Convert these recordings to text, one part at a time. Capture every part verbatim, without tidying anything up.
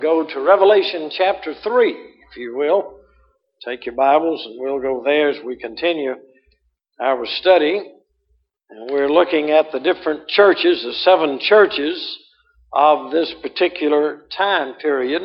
Go to Revelation chapter three, if you will. Take your Bibles and we'll go there as we continue our study. And we're looking at the different churches, the seven churches of this particular time period.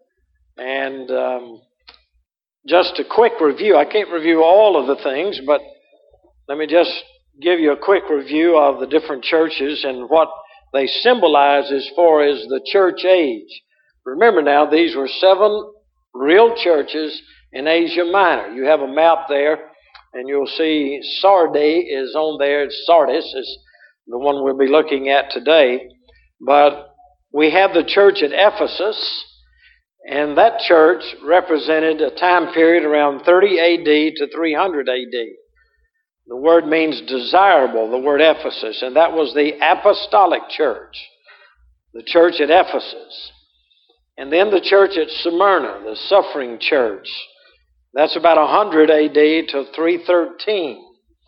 And um, just a quick review. I can't review all of the things, but let me just give you a quick review of the different churches and what they symbolize as far as the church age. Remember now, these were seven real churches in Asia Minor. You have a map there, and you'll see Sardis is on there. Sardis is the one we'll be looking at today. But we have the church at Ephesus, and that church represented a time period around thirty A D to three hundred A D. The word means desirable, the word Ephesus, and that was the apostolic church, the church at Ephesus. And then the church at Smyrna, the suffering church. That's about one hundred A D to three thirteen.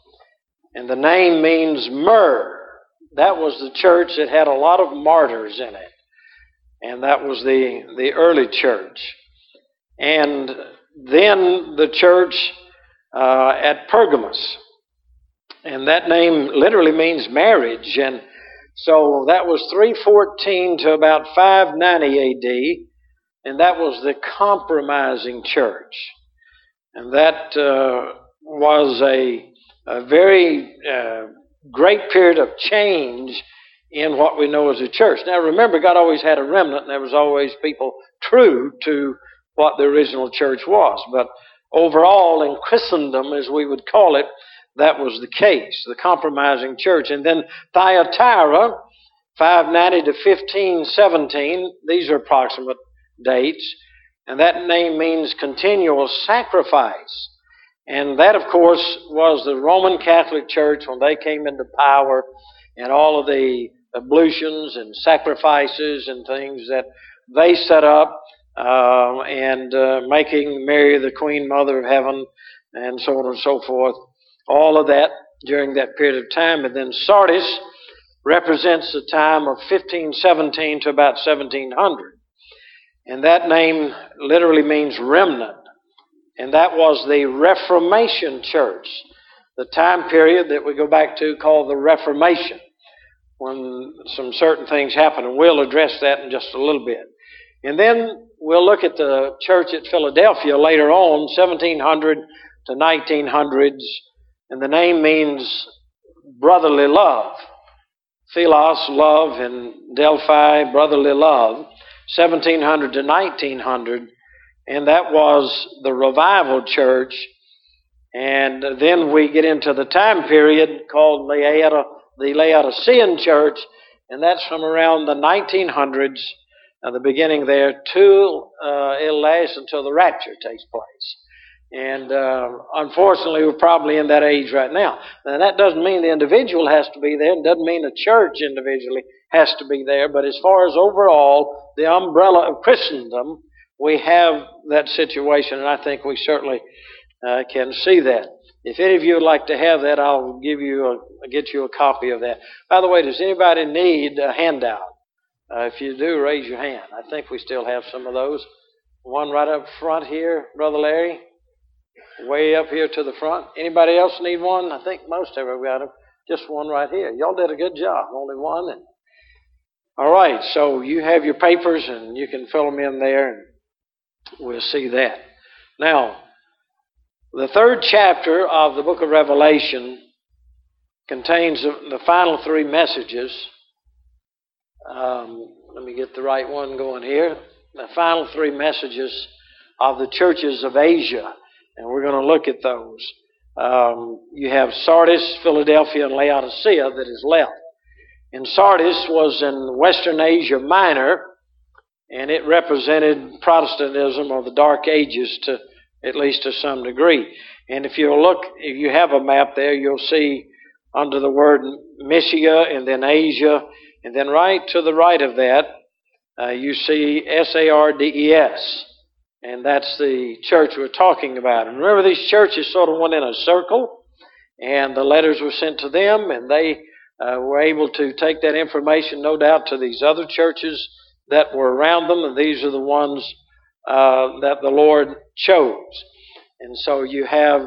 And the name means myrrh. That was the church that had a lot of martyrs in it. And that was the, the early church. And then the church uh, at Pergamos. And that name literally means marriage. And so that was three fourteen to about five ninety A D, and that was the compromising church. And that uh, was a, a very uh, great period of change in what we know as a church. Now remember, God always had a remnant, and there was always people true to what the original church was. But overall, in Christendom, as we would call it, that was the case, the compromising church. And then Thyatira, five ninety to fifteen seventeen, these are approximate dates. And that name means continual sacrifice. And that, of course, was the Roman Catholic Church when they came into power, and all of the ablutions and sacrifices and things that they set up, uh, and uh, making Mary the Queen Mother of Heaven, and so on and so forth. All of that during that period of time. And then Sardis represents the time of fifteen seventeen to about seventeen hundred. And that name literally means remnant. And that was the Reformation church, the time period that we go back to called the Reformation, when some certain things happened. And we'll address that in just a little bit. And then we'll look at the church at Philadelphia later on, seventeen hundred to nineteen hundreds. And the name means brotherly love. Philos, love, and Delphi, brotherly love. seventeen hundred to nineteen hundred. And that was the revival church. And then we get into the time period called Laodicea, the Laodicean church. And that's from around the nineteen hundreds, uh, the beginning there, to uh, it'll last until the rapture takes place. And uh, unfortunately, we're probably in that age right now. Now, that doesn't mean the individual has to be there. It doesn't mean the church individually has to be there. But as far as overall, the umbrella of Christendom, we have that situation, and I think we certainly uh, can see that. If any of you would like to have that, I'll give you a, get you a copy of that. By the way, does anybody need a handout? Uh, if you do, raise your hand. I think we still have some of those. One right up front here, Brother Larry. Way up here to the front. Anybody else need one? I think most of them got them. Just one right here. Y'all did a good job. Only one. And all right. So you have your papers, and you can fill them in there, and we'll see that. Now, the third chapter of the book of Revelation contains the final three messages. Um, let me get the right one going here. The final three messages of the churches of Asia. And we're going to look at those. Um, you have Sardis, Philadelphia, and Laodicea that is left. And Sardis was in Western Asia Minor, and it represented Protestantism or the Dark Ages to at least to some degree. And if you look, if you have a map there, you'll see under the word Mysia and then Asia, and then right to the right of that, uh, you see S A R D E S. And that's the church we're talking about. And remember, these churches sort of went in a circle, and the letters were sent to them, and they uh, were able to take that information, no doubt, to these other churches that were around them, and these are the ones uh, that the Lord chose. And so you have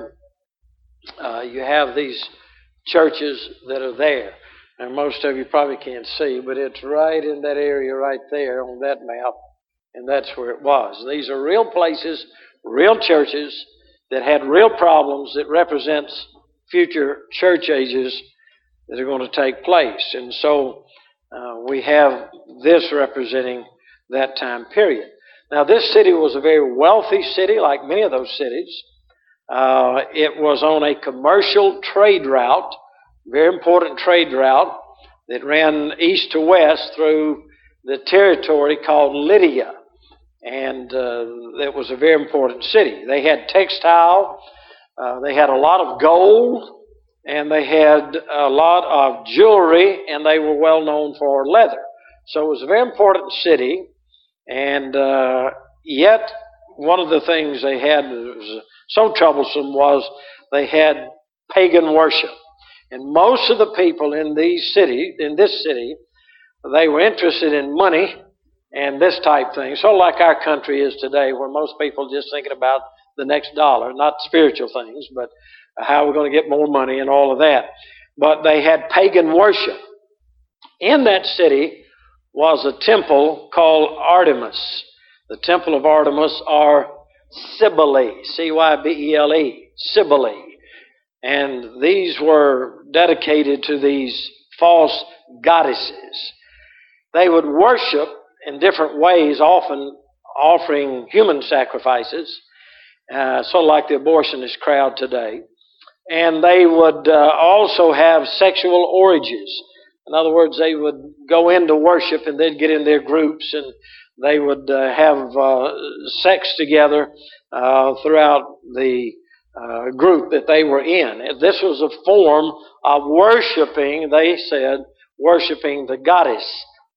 uh, you have these churches that are there. And most of you probably can't see, but it's right in that area right there on that map, and that's where it was. These are real places, real churches that had real problems that represents future church ages that are going to take place. And so uh, we have this representing that time period. Now, this city was a very wealthy city, like many of those cities. Uh, it was on a commercial trade route, very important trade route that ran east to west through the territory called Lydia. And uh, it was a very important city. They had textile, uh, they had a lot of gold, and they had a lot of jewelry, and they were well known for leather. So it was a very important city, and uh, yet one of the things they had that was so troublesome was they had pagan worship. And most of the people in these city, in this city, they were interested in money and this type thing. So like our country is today, where most people are just thinking about the next dollar, not spiritual things, but how we're going to get more money and all of that. But they had pagan worship. In that city was a temple called Artemis. The temple of Artemis, or Cybele, C Y B E L E, Cybele. And these were dedicated to these false goddesses. They would worship in different ways, often offering human sacrifices, uh, sort of like the abortionist crowd today. And they would uh, also have sexual orgies. In other words, they would go into worship and they'd get in their groups and they would uh, have uh, sex together uh, throughout the uh, group that they were in. This was a form of worshiping, they said, worshiping the goddess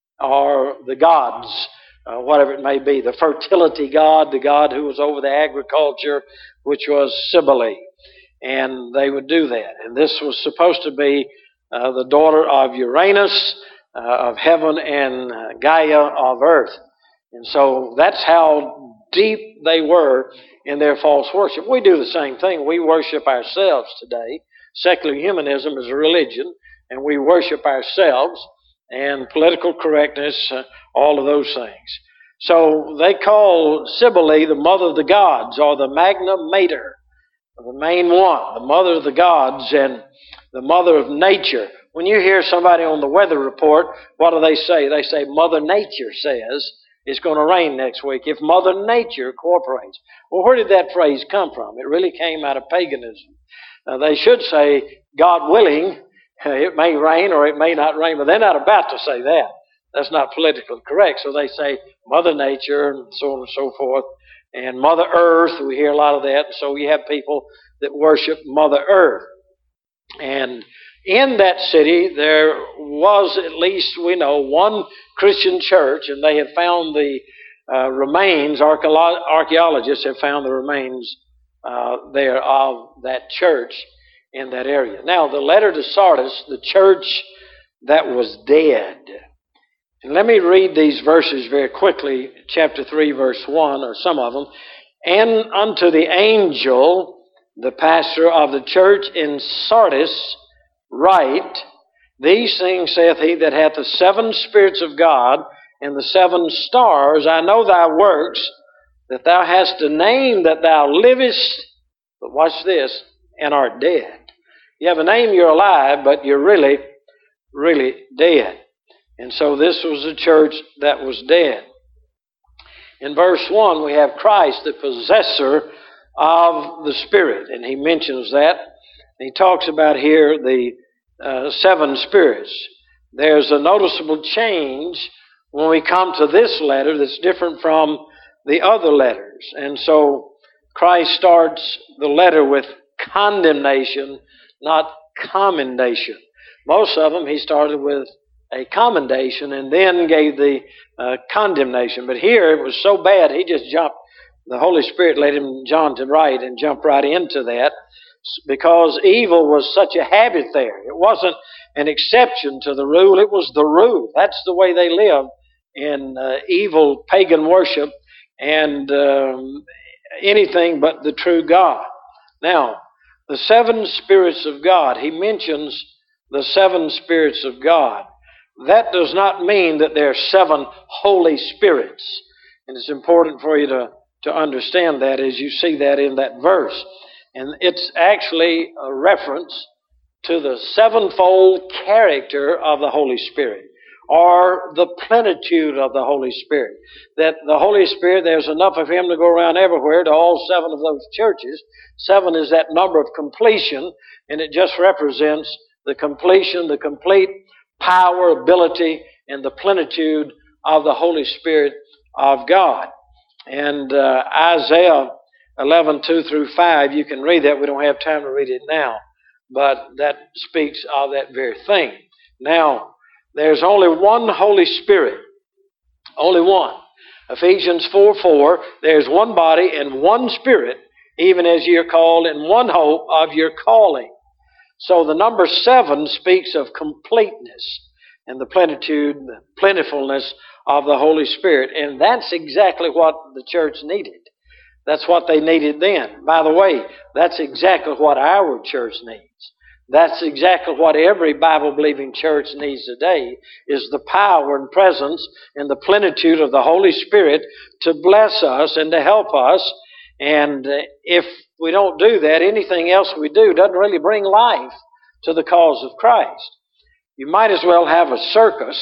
or the gods, uh, whatever it may be, the fertility god, the god who was over the agriculture, which was Cybele. And they would do that. And this was supposed to be uh, the daughter of Uranus, uh, of heaven, and uh, Gaia of earth. And so that's how deep they were in their false worship. We do the same thing. We worship ourselves today. Secular humanism is a religion, and we worship ourselves, and political correctness, uh, all of those things. So they call Cybele the mother of the gods, or the Magna Mater, the main one, the mother of the gods and the mother of nature. When you hear somebody on the weather report, what do they say? They say, Mother Nature says it's going to rain next week if Mother Nature cooperates. Well, where did that phrase come from? It really came out of paganism. Now, they should say, God willing, it may rain or it may not rain, but they're not about to say that. That's not politically correct. So they say Mother Nature and so on and so forth. And Mother Earth, we hear a lot of that. So you have people that worship Mother Earth. And in that city, there was, at least we know, one Christian church, and they have found the uh, remains, archeolo- archaeologists have found the remains uh, there of that church in that area. Now, the letter to Sardis, the church that was dead. And let me read these verses very quickly, chapter three, verse one, or some of them. And unto the angel, the pastor of the church in Sardis, write, These things saith he that hath the seven spirits of God and the seven stars. I know thy works, that thou hast a name that thou livest, but watch this, and art dead. You have a name, you're alive, but you're really, really dead. And so this was a church that was dead. In verse one, we have Christ, the possessor of the Spirit. And he mentions that. He talks about here the uh, seven spirits. There's a noticeable change when we come to this letter that's different from the other letters. And so Christ starts the letter with condemnation, not commendation. Most of them he started with a commendation and then gave the uh, condemnation. But here it was so bad, he just jumped. The Holy Spirit led him, John, to write and jump right into that because evil was such a habit there. It wasn't an exception to the rule. It was the rule. That's the way they lived in uh, evil pagan worship and um, anything but the true God. Now, the seven spirits of God, he mentions the seven spirits of God. That does not mean that there are seven Holy Spirits. And it's important for you to, to understand that as you see that in that verse. And it's actually a reference to the sevenfold character of the Holy Spirit, or the plenitude of the Holy Spirit. That the Holy Spirit, there's enough of Him to go around everywhere to all seven of those churches. Seven is that number of completion, and it just represents the completion, the complete power, ability, and the plenitude of the Holy Spirit of God. And uh, Isaiah eleven, two through five, you can read that. We don't have time to read it now, but that speaks of that very thing. Now, there's only one Holy Spirit. Only one. Ephesians four four, there's one body and one Spirit, even as ye are called in one hope of your calling. So the number seven speaks of completeness and the plenitude, the plentifulness of the Holy Spirit. And that's exactly what the church needed. That's what they needed then. By the way, that's exactly what our church needs. That's exactly what every Bible-believing church needs today, is the power and presence and the plenitude of the Holy Spirit to bless us and to help us. And if we don't do that, anything else we do doesn't really bring life to the cause of Christ. You might as well have a circus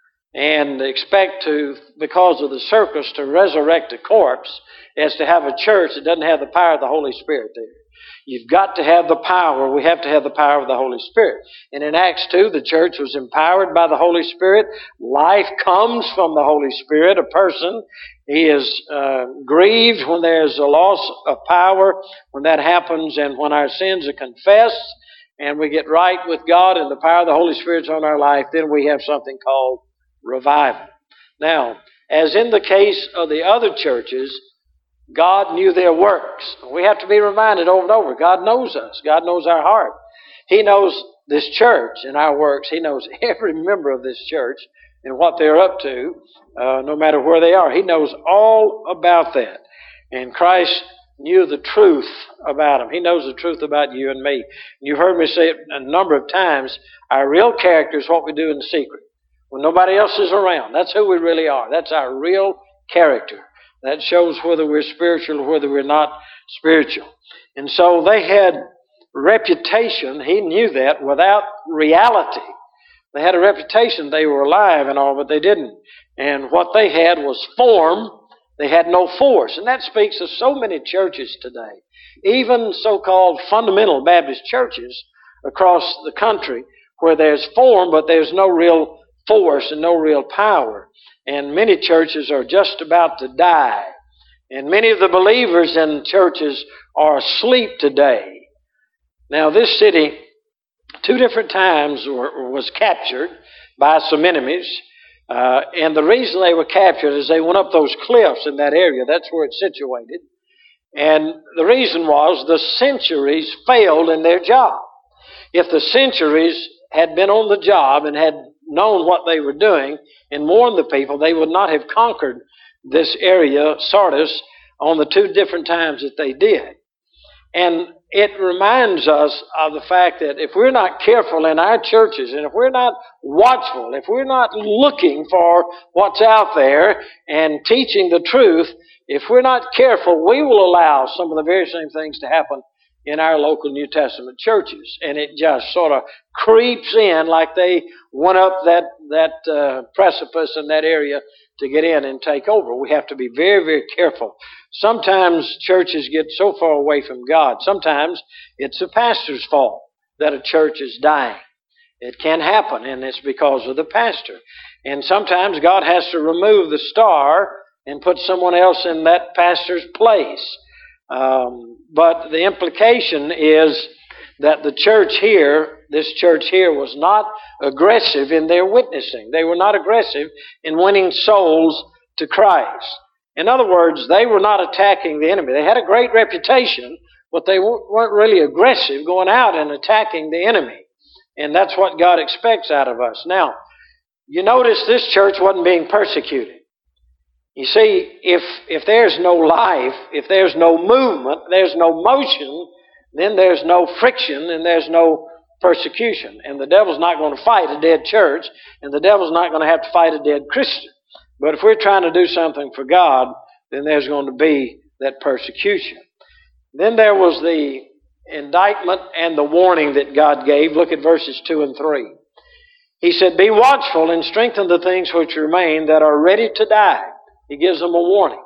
and expect to, because of the circus, to resurrect a corpse as to have a church that doesn't have the power of the Holy Spirit there. You've got to have the power. We have to have the power of the Holy Spirit. And in Acts two, the church was empowered by the Holy Spirit. Life comes from the Holy Spirit. A person, he is uh, grieved when there's a loss of power, when that happens, and when our sins are confessed, and we get right with God and the power of the Holy Spirit's on our life, then we have something called revival. Now, as in the case of the other churches, God knew their works. We have to be reminded over and over. God knows us. God knows our heart. He knows this church and our works. He knows every member of this church and what they're up to, uh, no matter where they are. He knows all about that. And Christ knew the truth about them. He knows the truth about you and me. You heard me say it a number of times. Our real character is what we do in secret, when nobody else is around. That's who we really are. That's our real character. That shows whether we're spiritual or whether we're not spiritual. And so they had reputation. He knew that without reality. They had a reputation. They were alive and all, but they didn't. And what they had was form. They had no force. And that speaks of so many churches today. Even so-called fundamental Baptist churches across the country where there's form, but there's no real force and no real power. And many churches are just about to die. And many of the believers in churches are asleep today. Now, this city, two different times, were, was captured by some enemies. Uh, and the reason they were captured is they went up those cliffs in that area. That's where it's situated. And the reason was the centuries failed in their job. If the centuries had been on the job and had known what they were doing and warned the people, they would not have conquered this area, Sardis, on the two different times that they did. And it reminds us of the fact that if we're not careful in our churches, and if we're not watchful, if we're not looking for what's out there and teaching the truth, if we're not careful, we will allow some of the very same things to happen in our local New Testament churches. And it just sort of creeps in like they went up that, that uh, precipice in that area to get in and take over. We have to be very, very careful. Sometimes churches get so far away from God. Sometimes it's the pastor's fault that a church is dying. It can happen, and it's because of the pastor. And sometimes God has to remove the star and put someone else in that pastor's place. Um, but the implication is that the church here, this church here, was not aggressive in their witnessing. They were not aggressive in winning souls to Christ. In other words, they were not attacking the enemy. They had a great reputation, but they weren't really aggressive going out and attacking the enemy. And that's what God expects out of us. Now, you notice this church wasn't being persecuted. You see, if if there's no life, if there's no movement, there's no motion, then there's no friction and there's no persecution. And the devil's not going to fight a dead church, and the devil's not going to have to fight a dead Christian. But if we're trying to do something for God, then there's going to be that persecution. Then there was the indictment and the warning that God gave. Look at verses two and three. He said, "Be watchful and strengthen the things which remain that are ready to die." He gives them a warning.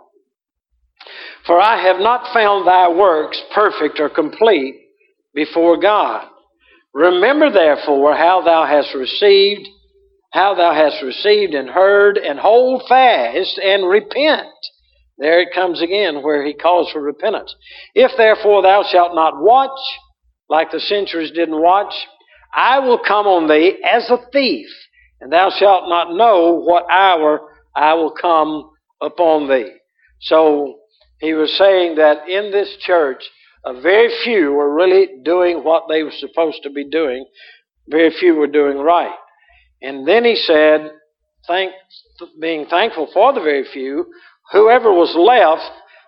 "For I have not found thy works perfect or complete before God. Remember therefore how thou hast received, how thou hast received and heard, and hold fast and repent." There it comes again where he calls for repentance. "If therefore thou shalt not watch, like the sentries didn't watch, I will come on thee as a thief, and thou shalt not know what hour I will come upon thee." So he was saying that in this church, a very few were really doing what they were supposed to be doing. Very few were doing right. And then he said, thanks, being thankful for the very few, whoever was left,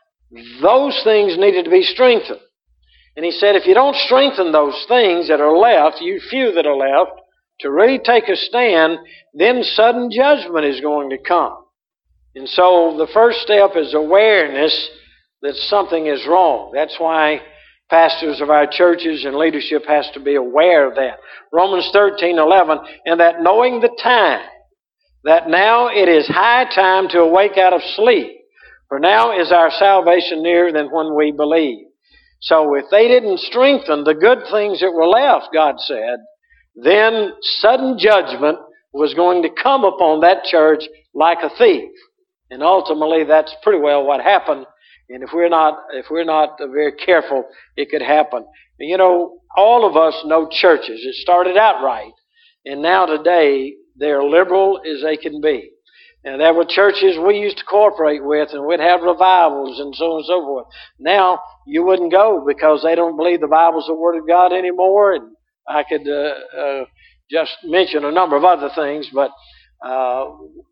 those things needed to be strengthened. And he said, if you don't strengthen those things that are left, you few that are left, to really take a stand, then sudden judgment is going to come. And so the first step is awareness that something is wrong. That's why pastors of our churches and leadership has to be aware of that. Romans thirteen eleven, "And that knowing the time, that now it is high time to awake out of sleep, for now is our salvation nearer than when we believed." So if they didn't strengthen the good things that were left, God said, then sudden judgment was going to come upon that church like a thief. And ultimately, that's pretty well what happened. And if we're not, if we're not very careful, it could happen. You know, all of us know churches. It started out right, and now today they're liberal as they can be. And there were churches we used to cooperate with, and we'd have revivals and so on and so forth. Now you wouldn't go because they don't believe the Bible's the Word of God anymore. And I could uh, uh, just mention a number of other things, but uh,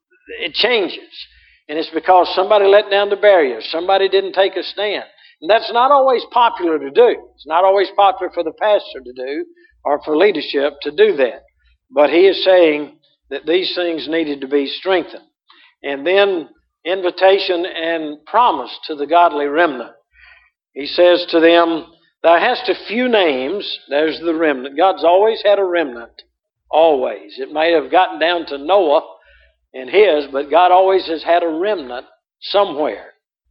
it changes. And it's because somebody let down the barriers. Somebody didn't take a stand. And that's not always popular to do. It's not always popular for the pastor to do or for leadership to do that. But he is saying that these things needed to be strengthened. And then invitation and promise to the godly remnant. He says to them, "Thou hast a few names." There's the remnant. God's always had a remnant. Always. It may have gotten down to Noah and his, but God always has had a remnant somewhere.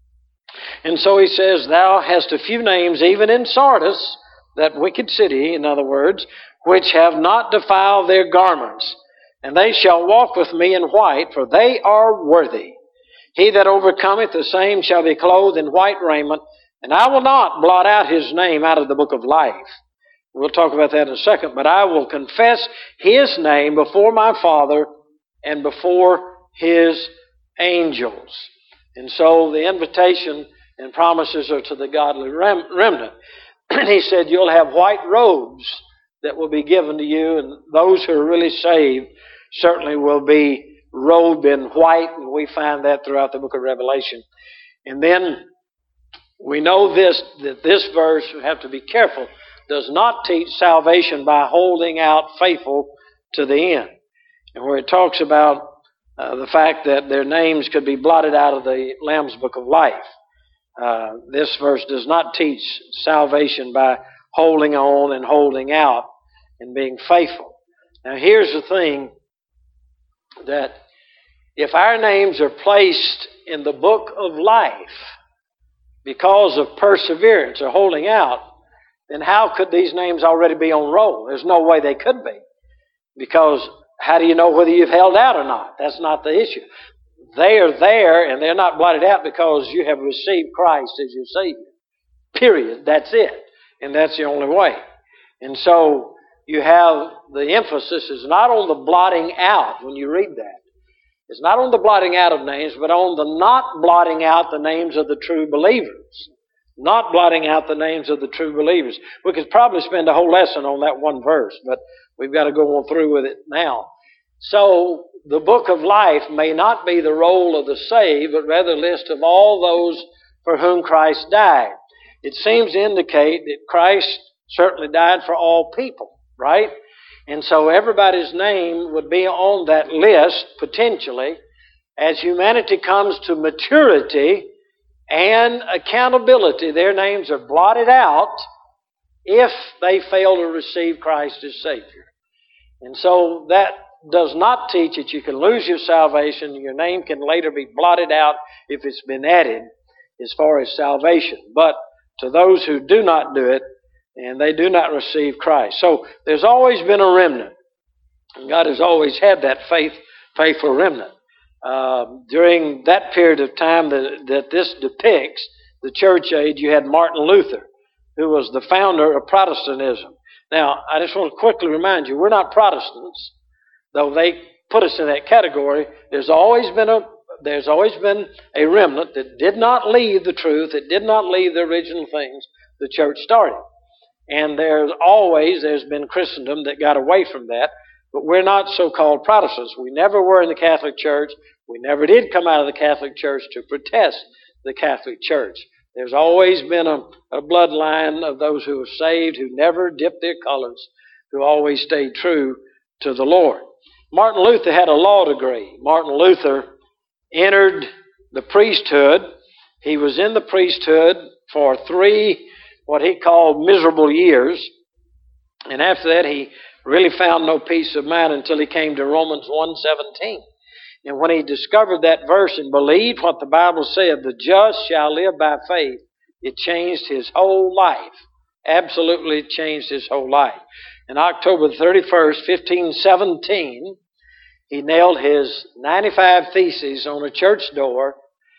And so he says, "Thou hast a few names, even in Sardis," that wicked city, in other words, "which have not defiled their garments. And they shall walk with me in white, for they are worthy. He that overcometh, the same shall be clothed in white raiment, and I will not blot out his name out of the book of life." We'll talk about that in a second. "But I will confess his name before my Father and before his angels." And so the invitation and promises are to the godly rem- remnant. He said, you'll have white robes that will be given to you, and those who are really saved certainly will be robed in white, and we find that throughout the book of Revelation. And then we know this, that this verse, we have to be careful, does not teach salvation by holding out faithful to the end. And where it talks about uh, the fact that their names could be blotted out of the Lamb's book of life. Uh, this verse does not teach salvation by holding on and holding out and being faithful. Now here's the thing, that if our names are placed in the book of life because of perseverance or holding out, then how could these names already be on roll? There's no way they could be. Because how do you know whether you've held out or not? That's not the issue. They are there, and they're not blotted out because you have received Christ as your Savior. Period. That's it. And that's the only way. And so you have the emphasis is not on the blotting out when you read that. It's not on the blotting out of names, but on the not blotting out the names of the true believers. Not blotting out the names of the true believers. We could probably spend a whole lesson on that one verse, but we've got to go on through with it now. So the book of life may not be the roll of the saved, but rather a list of all those for whom Christ died. It seems to indicate that Christ certainly died for all people, right? And so everybody's name would be on that list, potentially, as humanity comes to maturity and accountability. Their names are blotted out if they fail to receive Christ as Savior. And so that does not teach that you can lose your salvation. Your name can later be blotted out if it's been added as far as salvation. But to those who do not do it, and they do not receive Christ. So there's always been a remnant. And God has always had that faith, faithful remnant. Uh, during that period of time that, that this depicts, the church age, you had Martin Luther, who was the founder of Protestantism. Now, I just want to quickly remind you, we're not Protestants, though they put us in that category. There's always been a there's always been a remnant that did not leave the truth, that did not leave the original things the church started. And there's always, there's been Christendom that got away from that. But we're not so-called Protestants. We never were in the Catholic Church. We never did come out of the Catholic Church to protest the Catholic Church. There's always been a, a bloodline of those who were saved, who never dipped their colors, who always stayed true to the Lord. Martin Luther had a law degree. Martin Luther entered the priesthood. He was in the priesthood for three, what he called miserable years. And after that, he really found no peace of mind until he came to Romans one seventeen. And when he discovered that verse and believed what the Bible said, the just shall live by faith, it changed his whole life. Absolutely changed his whole life. On October thirty-first, fifteen seventeen, he nailed his ninety-five Theses on a church door.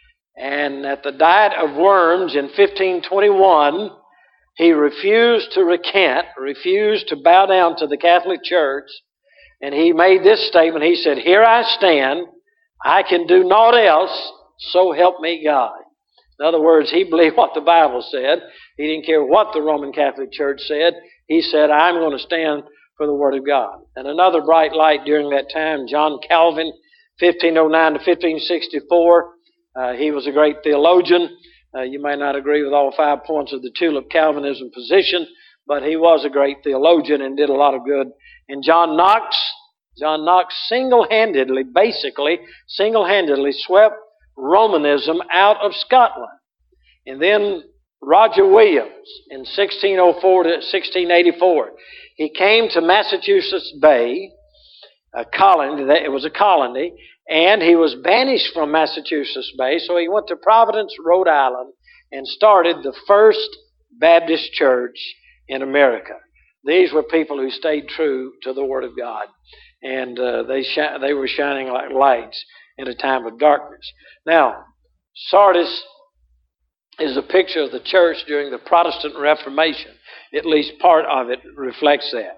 And at the Diet of Worms in fifteen twenty-one, he refused to recant, refused to bow down to the Catholic Church. And he made this statement. He said, "Here I stand. I can do naught else. So help me God." In other words, he believed what the Bible said. He didn't care what the Roman Catholic Church said. He said, "I'm going to stand for the Word of God." And another bright light during that time, John Calvin, fifteen oh nine to fifteen sixty-four. Uh, he was a great theologian. Uh, you may not agree with all five points of the tulip Calvinism position, but he was a great theologian and did a lot of good. And John Knox, John Knox single-handedly, basically, single-handedly swept Romanism out of Scotland. And then Roger Williams in sixteen oh four to sixteen eighty-four. He came to Massachusetts Bay, a colony, it was a colony, and he was banished from Massachusetts Bay, so he went to Providence, Rhode Island, and started the first Baptist church in America. These were people who stayed true to the Word of God, and uh, they sh- they were shining like lights in a time of darkness. Now, Sardis is a picture of the church during the Protestant Reformation. At least part of it reflects that.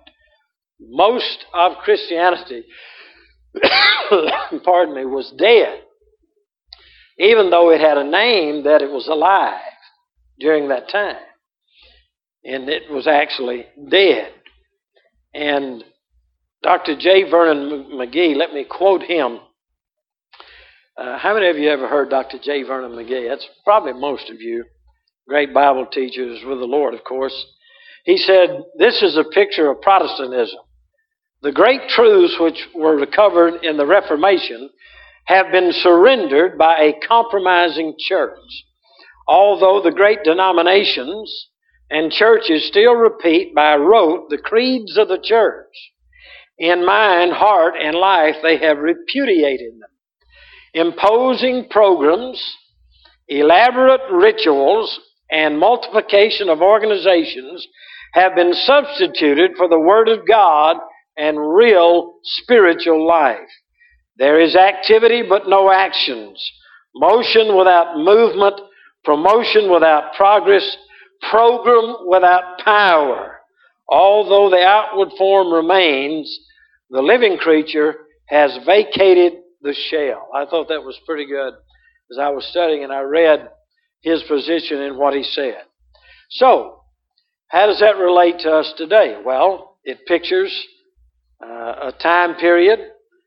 Most of Christianity, pardon me, was dead, even though it had a name that it was alive during that time. And it was actually dead. And Doctor J. Vernon McGee, let me quote him. Uh, how many of you ever heard Doctor J. Vernon McGee? That's probably most of you. Great Bible teachers with the Lord, of course. He said, "This is a picture of Protestantism. The great truths which were recovered in the Reformation have been surrendered by a compromising church. Although the great denominations and churches still repeat by rote the creeds of the church, in mind, heart, and life they have repudiated them. Imposing programs, elaborate rituals, and multiplication of organizations have been substituted for the Word of God and real spiritual life. There is activity but no actions, motion without movement, promotion without progress, program without power. Although the outward form remains, the living creature has vacated the shell." I thought that was pretty good as I was studying and I read his position in what he said. So, how does that relate to us today? Well, it pictures uh, a time period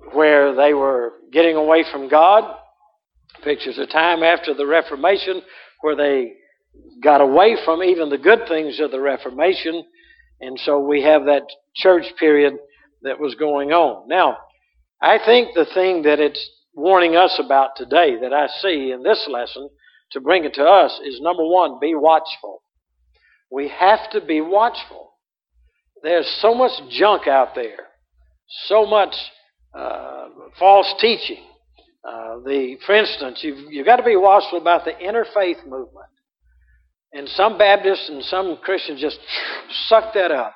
where they were getting away from God. Pictures a time after the Reformation where they got away from even the good things of the Reformation. And so we have that church period that was going on. Now, I think the thing that it's warning us about today that I see in this lesson to bring it to us is, number one, be watchful. We have to be watchful. There's so much junk out there, so much uh, false teaching. Uh, the, for instance, you've, you've got to be watchful about the interfaith movement. And some Baptists and some Christians just suck that up.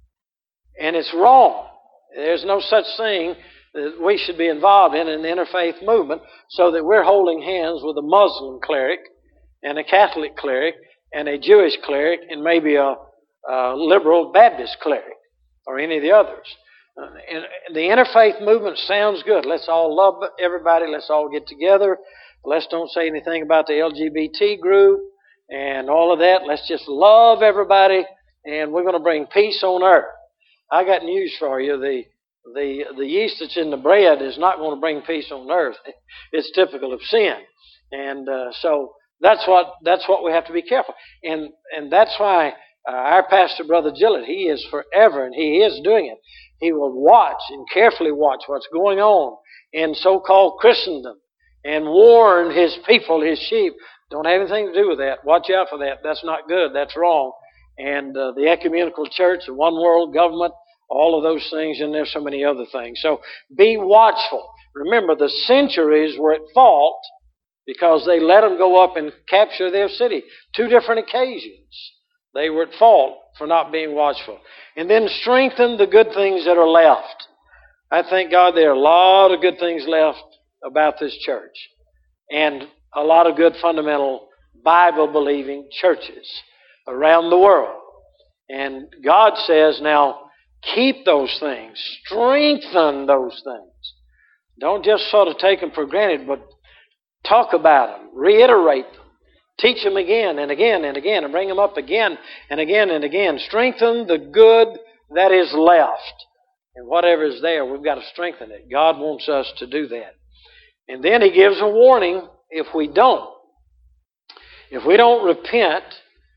And it's wrong. There's no such thing that we should be involved in in the interfaith movement, so that we're holding hands with a Muslim cleric and a Catholic cleric and a Jewish cleric and maybe a, a liberal Baptist cleric or any of the others. Uh, and the interfaith movement sounds good. Let's all love everybody. Let's all get together. Let's don't say anything about the L G B T group and all of that. Let's just love everybody, and we're going to bring peace on earth. I got news for you. The the the yeast that's in the bread is not going to bring peace on earth. It's typical of sin, and uh, so that's what that's what we have to be careful. And and that's why uh, our pastor, Brother Gillett, he is forever, and he is doing it. He will watch and carefully watch what's going on in so-called Christendom and warn his people, his sheep. Don't have anything to do with that. Watch out for that. That's not good. That's wrong. And uh, the ecumenical church, the one world government, all of those things, and there's so many other things. So be watchful. Remember, the centuries were at fault because they let them go up and capture their city. Two different occasions. They were at fault for not being watchful. And then strengthen the good things that are left. I thank God there are a lot of good things left about this church. And a lot of good fundamental Bible-believing churches around the world. And God says, now, keep those things. Strengthen those things. Don't just sort of take them for granted, but talk about them. Reiterate them. Teach them again and again and again and bring them up again and again and again. Strengthen the good that is left. And whatever is there, we've got to strengthen it. God wants us to do that. And then He gives a warning if we don't. If we don't repent,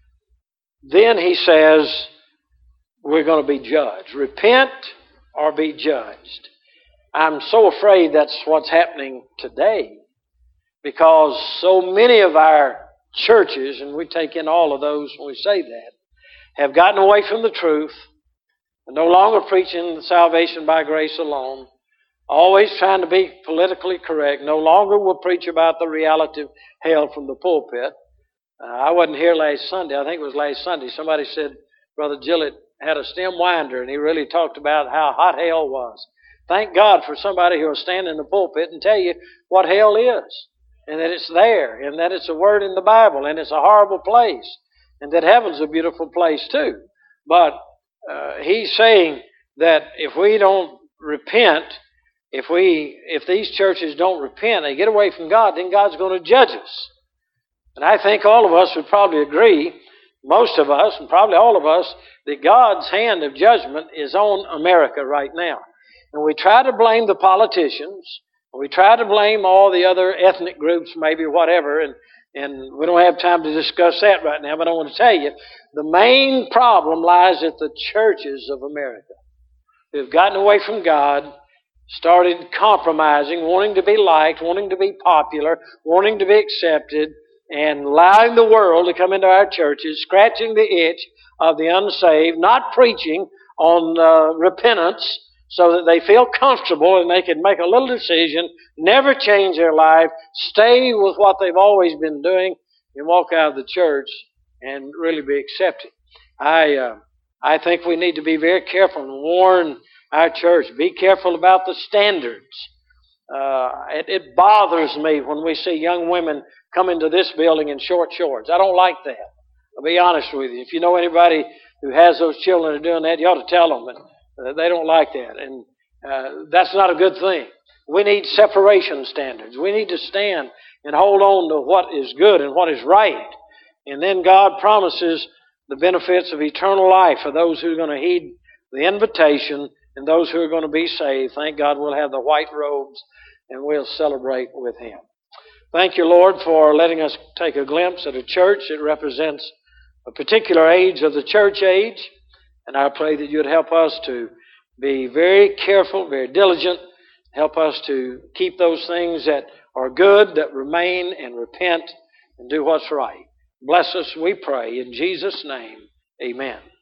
then He says we're going to be judged. Repent or be judged. I'm so afraid that's what's happening today, because so many of our churches, and we take in all of those when we say that, have gotten away from the truth, and no longer preaching salvation by grace alone, always trying to be politically correct, no longer will preach about the reality of hell from the pulpit. Uh, I wasn't here last Sunday. I think it was last Sunday. Somebody said Brother Gillett had a stem winder, and he really talked about how hot hell was. Thank God for somebody who will stand in the pulpit and tell you what hell is, and that it's there, and that it's a word in the Bible, and it's a horrible place, and that heaven's a beautiful place too. But uh, he's saying that if we don't repent, if we, if these churches don't repent, they get away from God, then God's going to judge us. And I think all of us would probably agree, most of us, and probably all of us, that God's hand of judgment is on America right now. And we try to blame the politicians. We try to blame all the other ethnic groups, maybe whatever, and, and we don't have time to discuss that right now, but I want to tell you, the main problem lies at the churches of America. They've gotten away from God, started compromising, wanting to be liked, wanting to be popular, wanting to be accepted, and allowing the world to come into our churches, scratching the itch of the unsaved, not preaching on uh, repentance, so that they feel comfortable and they can make a little decision, never change their life, stay with what they've always been doing, and walk out of the church and really be accepted. I uh, I think we need to be very careful and warn our church. Be careful about the standards. Uh, it, it bothers me when we see young women come into this building in short shorts. I don't like that. I'll be honest with you. If you know anybody who has those children who are doing that, you ought to tell them. And, They don't like that, and uh, that's not a good thing. We need separation standards. We need to stand and hold on to what is good and what is right. And then God promises the benefits of eternal life for those who are going to heed the invitation and those who are going to be saved, thank God we'll have the white robes and we'll celebrate with Him. Thank you, Lord, for letting us take a glimpse at a church that represents a particular age of the church age. And I pray that you'd help us to be very careful, very diligent. Help us to keep those things that are good, that remain, and repent and do what's right. Bless us, we pray, in Jesus' name. Amen.